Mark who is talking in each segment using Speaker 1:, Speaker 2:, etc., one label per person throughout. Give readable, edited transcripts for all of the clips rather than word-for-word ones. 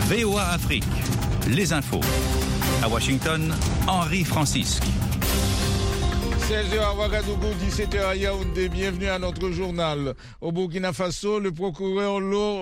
Speaker 1: VOA Afrique, les infos. À Washington, Henri Francisque.
Speaker 2: 16h à Ouagadougou, 17h à Yaoundé. Bienvenue à notre journal. Au Burkina Faso, le procureur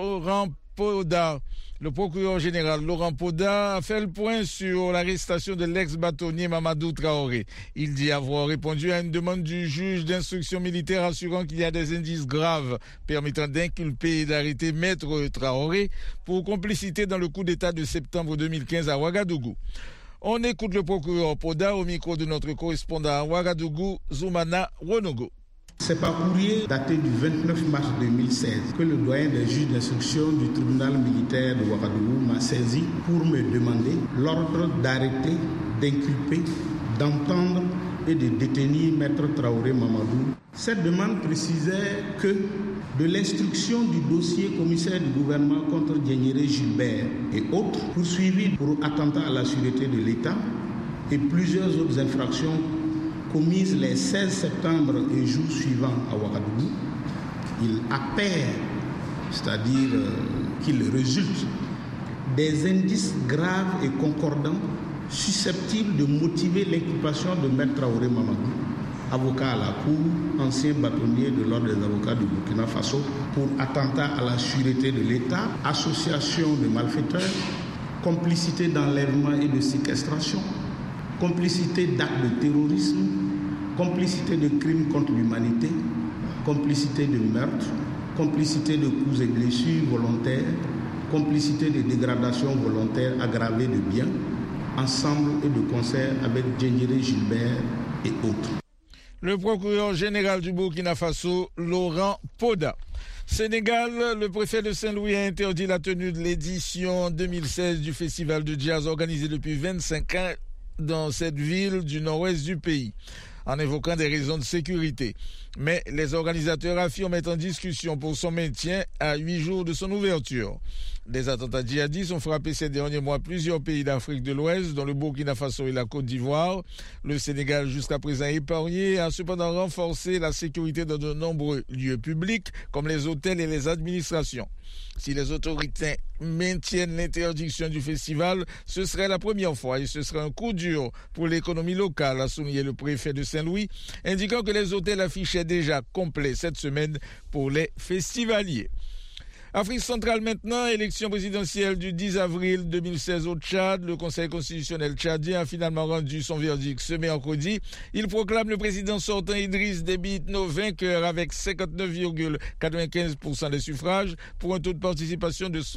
Speaker 2: général Laurent Poda a fait le point sur l'arrestation de l'ex-bâtonnier Mamadou Traoré. Il dit avoir répondu à une demande du juge d'instruction militaire assurant qu'il y a des indices graves permettant d'inculper et d'arrêter Maître Traoré pour complicité dans le coup d'État de septembre 2015 à Ouagadougou. On écoute le procureur Poda au micro de notre correspondant à Ouagadougou, Zoumana Wonogo.
Speaker 3: C'est par courrier daté du 29 mars 2016 que le doyen des juges d'instruction du tribunal militaire de Ouagadougou m'a saisi pour me demander l'ordre d'arrêter, d'inculper, d'entendre et de détenir Maître Traoré Mamadou. Cette demande précisait que de l'instruction du dossier commissaire du gouvernement contre Diendéré Gilbert et autres poursuivis pour attentat à la sûreté de l'État et plusieurs autres infractions commises les 16 septembre et jours suivants à Ouagadougou, il appert, c'est-à-dire qu'il résulte des indices graves et concordants susceptibles de motiver l'inculpation de Maître Traoré Mamadou, avocat à la Cour, ancien bâtonnier de l'Ordre des avocats du Burkina Faso, pour attentat à la sûreté de l'État, association de malfaiteurs, complicité d'enlèvement et de séquestration, complicité d'actes de terrorisme, complicité de crimes contre l'humanité, complicité de meurtre, complicité de coups et blessures volontaires, complicité de dégradation volontaire aggravée de biens, ensemble et de concert avec Diendéré Gilbert et autres.
Speaker 2: Le procureur général du Burkina Faso, Laurent Poda. Sénégal, le préfet de Saint-Louis a interdit la tenue de l'édition 2016 du festival de jazz organisé depuis 25 ans dans cette ville du nord-ouest du pays, en évoquant des raisons de sécurité. Mais les organisateurs affirment être en discussion pour son maintien à 8 jours de son ouverture. Des attentats djihadistes ont frappé ces derniers mois plusieurs pays d'Afrique de l'Ouest, dont le Burkina Faso et la Côte d'Ivoire. Le Sénégal, jusqu'à présent épargné, a cependant renforcé la sécurité dans de nombreux lieux publics, comme les hôtels et les administrations. Si les autorités maintiennent l'interdiction du festival, ce serait la première fois et ce serait un coup dur pour l'économie locale, a souligné le préfet de Saint-Louis, indiquant que les hôtels affichaient déjà complets cette semaine pour les festivaliers. Afrique centrale maintenant, élection présidentielle du 10 avril 2016 au Tchad. Le Conseil constitutionnel tchadien a finalement rendu son verdict ce mercredi. Il proclame le président sortant Idriss Déby Itno vainqueur avec 59,95% des suffrages pour un taux de participation de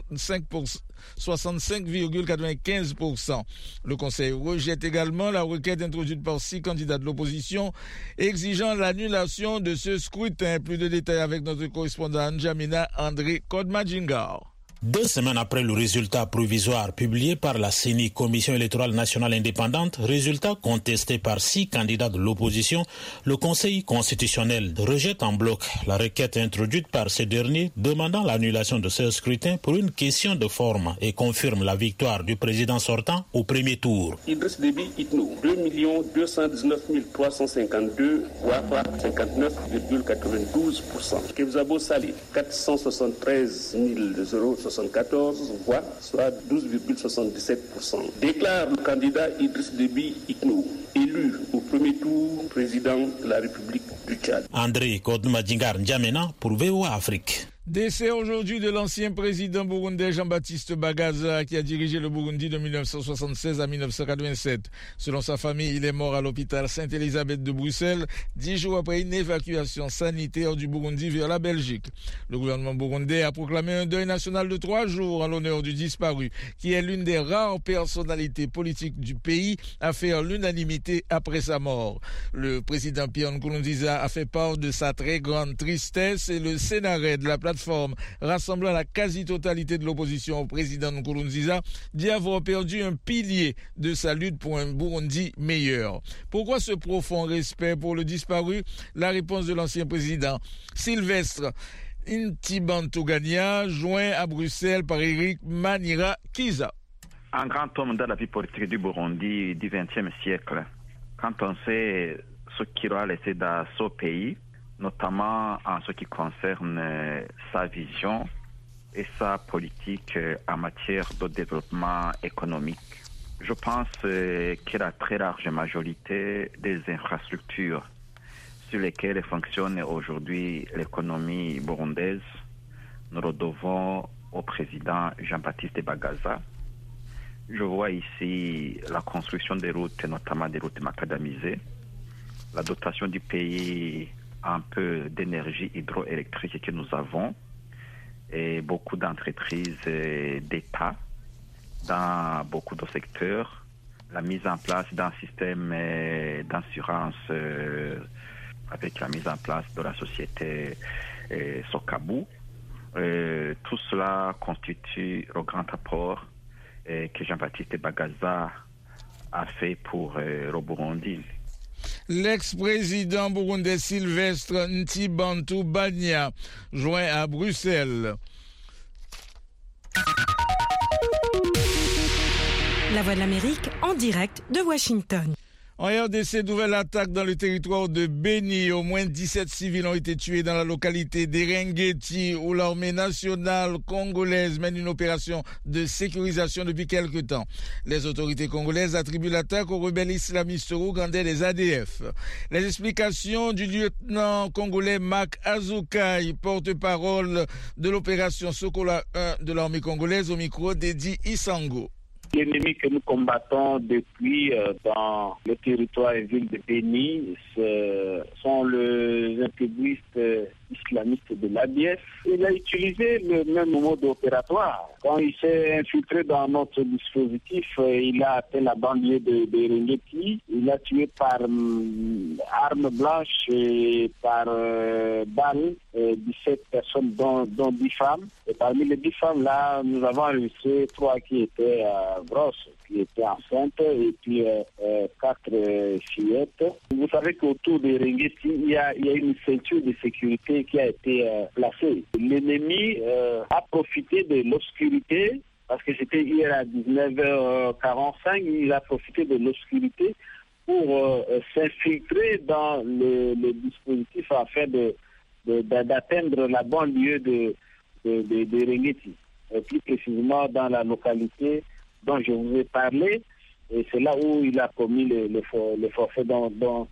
Speaker 2: 65,95%. Le Conseil rejette également la requête introduite par 6 candidats de l'opposition exigeant l'annulation de ce scrutin. Plus de détails avec notre correspondant N'Djamena André Kodmadjingar.
Speaker 4: 2 semaines après le résultat provisoire publié par la CENI, Commission électorale nationale indépendante, résultat contesté par 6 candidats de l'opposition, le Conseil constitutionnel rejette en bloc la requête introduite par ces derniers demandant l'annulation de ce scrutin pour une question de forme et confirme la victoire du président sortant au premier tour.
Speaker 5: Idriss Déby Itno, 2 219 352 voix, 59,92%. Kebzabo Salih, 473 074 voix, soit 12,77%. Déclare le candidat Idriss Déby Itno, élu au premier tour président de la République du Tchad.
Speaker 4: André Kodmadjingar N'Djamena pour VOA Afrique.
Speaker 2: Décès aujourd'hui de l'ancien président burundais Jean-Baptiste Bagaza qui a dirigé le Burundi de 1976 à 1987. Selon sa famille, il est mort à l'hôpital Sainte-Élisabeth de Bruxelles 10 jours après une évacuation sanitaire du Burundi vers la Belgique. Le gouvernement burundais a proclamé un deuil national de 3 jours en l'honneur du disparu, qui est l'une des rares personnalités politiques du pays à faire l'unanimité après sa mort. Le président Pierre Nkurunziza a fait part de sa très grande tristesse et le Sénarès de la plateforme rassemblant la quasi-totalité de l'opposition au président Nkurunziza dit avoir perdu un pilier de sa lutte pour un Burundi meilleur. Pourquoi ce profond respect pour le disparu? La réponse de l'ancien président Sylvestre Ntibantunganya, joint à Bruxelles par Eric Manira Kiza.
Speaker 6: Un grand homme dans la vie politique du Burundi du XXe siècle. Quand on sait ce qu'il a laissé dans ce pays, notamment en ce qui concerne sa vision et sa politique en matière de développement économique. Je pense que la très large majorité des infrastructures sur lesquelles fonctionne aujourd'hui l'économie burundaise, nous le devons au président Jean-Baptiste Bagaza. Je vois ici la construction des routes, notamment des routes macadamisées, la dotation du pays un peu d'énergie hydroélectrique que nous avons et beaucoup d'entreprises d'État dans beaucoup de secteurs, la mise en place d'un système d'assurance avec la mise en place de la société Sokabu. Tout cela constitue le grand apport que Jean-Baptiste Bagaza a fait pour le Burundi.
Speaker 2: L'ex-président burundais Sylvestre Ntibantu Banya, joint à Bruxelles.
Speaker 7: La Voix de l'Amérique en direct de Washington.
Speaker 2: En RDC, nouvelle attaque dans le territoire de Beni. Au moins 17 civils ont été tués dans la localité d'Erengueti, où l'armée nationale congolaise mène une opération de sécurisation depuis quelque temps. Les autorités congolaises attribuent l'attaque aux rebelles islamistes ougandais des ADF. Les explications du lieutenant congolais Marc Azoukai, porte-parole de l'opération Sokola 1 de l'armée congolaise, au micro d'Edi Isango.
Speaker 8: L'ennemi que nous combattons depuis dans le territoire et ville de Beni sont les intégristes islamistes de l'ADF. Il a utilisé le même mode opératoire. Quand il s'est infiltré dans notre dispositif, il a atteint la banlieue de Rengeti. Il a tué par arme blanche et par balle 17 personnes, dont 10 femmes. Et parmi les 10 femmes-là, nous avons enregistré 3 qui étaient grosses, qui étaient enceintes, et puis 4 fillettes. Vous savez qu'autour de Rengeti, il y a une ceinture de sécurité qui a été placée. L'ennemi a profité de l'obscurité, parce que c'était hier à 19h45, il a profité de l'obscurité pour s'infiltrer dans le dispositif afin d'atteindre la banlieue de Rengeti, plus précisément dans la localité dont je vous ai parlé, et c'est là où il a commis le forfait dont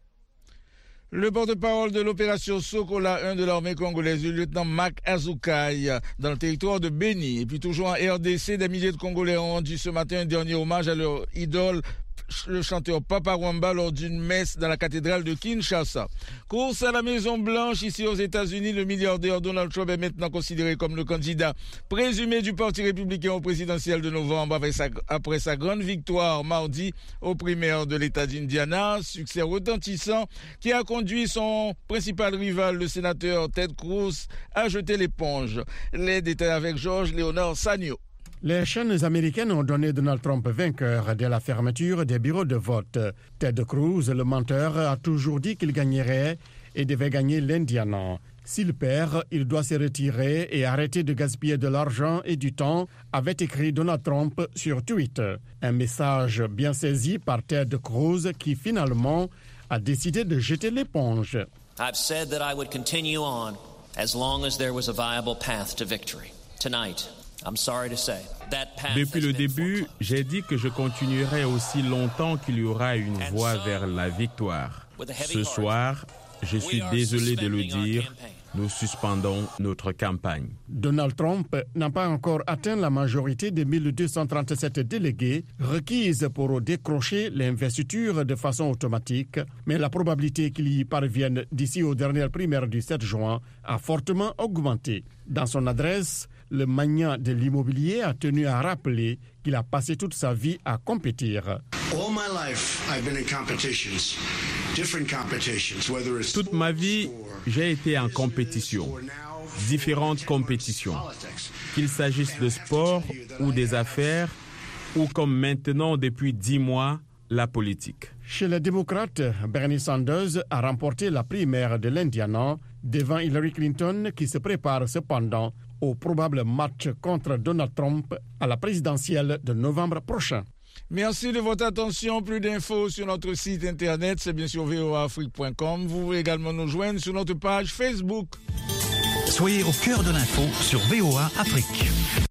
Speaker 2: Le porte-parole de l'opération Sokola 1 de l'armée congolaise, le lieutenant Marc Azoukai, dans le territoire de Beni. Et puis toujours en RDC, des milliers de Congolais ont rendu ce matin un dernier hommage à leur idole, le chanteur Papa Wemba, lors d'une messe dans la cathédrale de Kinshasa. Course à la Maison-Blanche, ici aux États-Unis, le milliardaire Donald Trump est maintenant considéré comme le candidat présumé du Parti républicain au présidentiel de novembre après sa grande victoire mardi aux primaires de l'État d'Indiana. Succès retentissant qui a conduit son principal rival, le sénateur Ted Cruz, à jeter l'éponge. Les détails avec Georges Léonard Sagno.
Speaker 9: Les chaînes américaines ont donné Donald Trump vainqueur dès la fermeture des bureaux de vote. Ted Cruz, le menteur, a toujours dit qu'il gagnerait et devait gagner l'Indiana. S'il perd, il doit se retirer et arrêter de gaspiller de l'argent et du temps, avait écrit Donald Trump sur Twitter. Un message bien saisi par Ted Cruz qui finalement a décidé de jeter l'éponge.
Speaker 10: I've said that I would continue on as long as there was a viable path to victory. Tonight, I'm sorry to say, that path
Speaker 11: Depuis le début, j'ai dit que je continuerai aussi longtemps qu'il y aura une voie vers la victoire. Ce soir, je suis désolé de le dire, nous suspendons notre campagne.
Speaker 9: Donald Trump n'a pas encore atteint la majorité des 1237 délégués requises pour décrocher l'investiture de façon automatique, mais la probabilité qu'il y parvienne d'ici aux dernières primaires du 7 juin a fortement augmenté. Dans son adresse, le magnat de l'immobilier a tenu à rappeler qu'il a passé toute sa vie à compétir.
Speaker 11: Toute ma vie, j'ai été en compétition, différentes compétitions, qu'il s'agisse de sport ou des affaires, ou comme maintenant depuis 10 mois, la politique.
Speaker 9: Chez les démocrates, Bernie Sanders a remporté la primaire de l'Indiana devant Hillary Clinton qui se prépare cependant au probable match contre Donald Trump à la présidentielle de novembre prochain.
Speaker 2: Merci de votre attention. Plus d'infos sur notre site internet, c'est bien sûr voaafrique.com. Vous pouvez également nous joindre sur notre page Facebook.
Speaker 1: Soyez au cœur de l'info sur VOA Afrique.